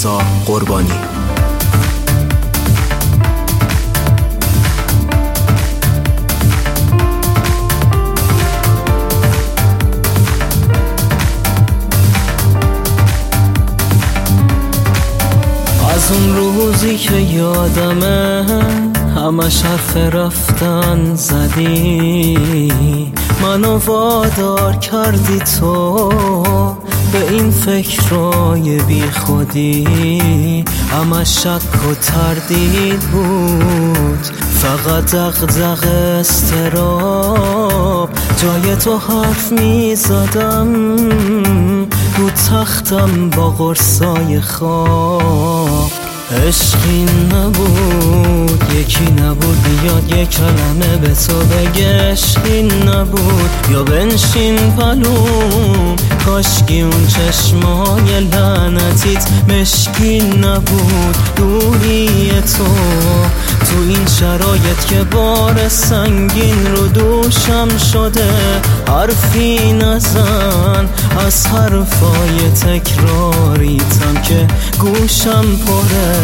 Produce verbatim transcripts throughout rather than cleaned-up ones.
رضا قربانی. از اون روزی که یادمه همش حرف رفتن زدی، منو وادار کردی تو به این فکرای بی خودی. همش شک و تردید بود، فقط دغدغ استراب. جای تو حرف می زدم رو تختم با قرصای خواب. عشقی نبود، یکی نبود بیاد یک کلمه به تو بگه عشقی نبود. یا بنشین پلوم، کاشکی اون چشمای لعنتیت مشکی نبود. دوری تو تو این شرایط که بار سنگین رو دوشم شده. حرفی نزن از حرفای تکراریتم که گوشم پره.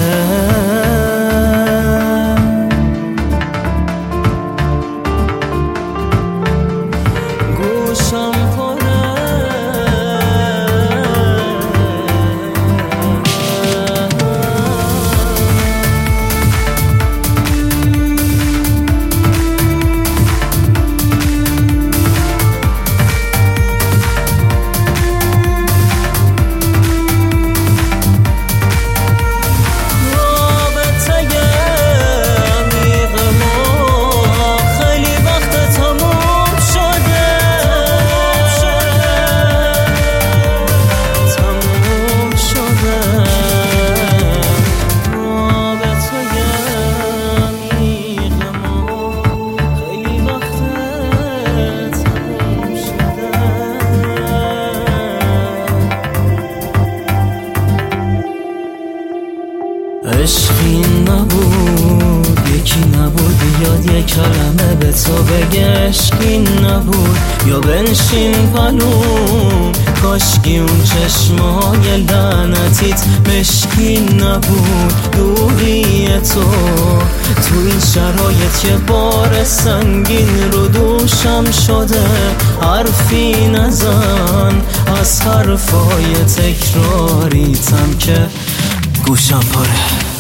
گوشم پره. عشقی نبود، یکی نبود بیاد یک کلمه به تو بگه عشقی نبود. یا بنشین پلوم، کاشکی اون چشمای لعنتیت مشکی نبود. دوری تو تو این شرایط که بار سنگین رو دوشم شده. حرفی نزن از حرفای تکراریتم که گوشم پره.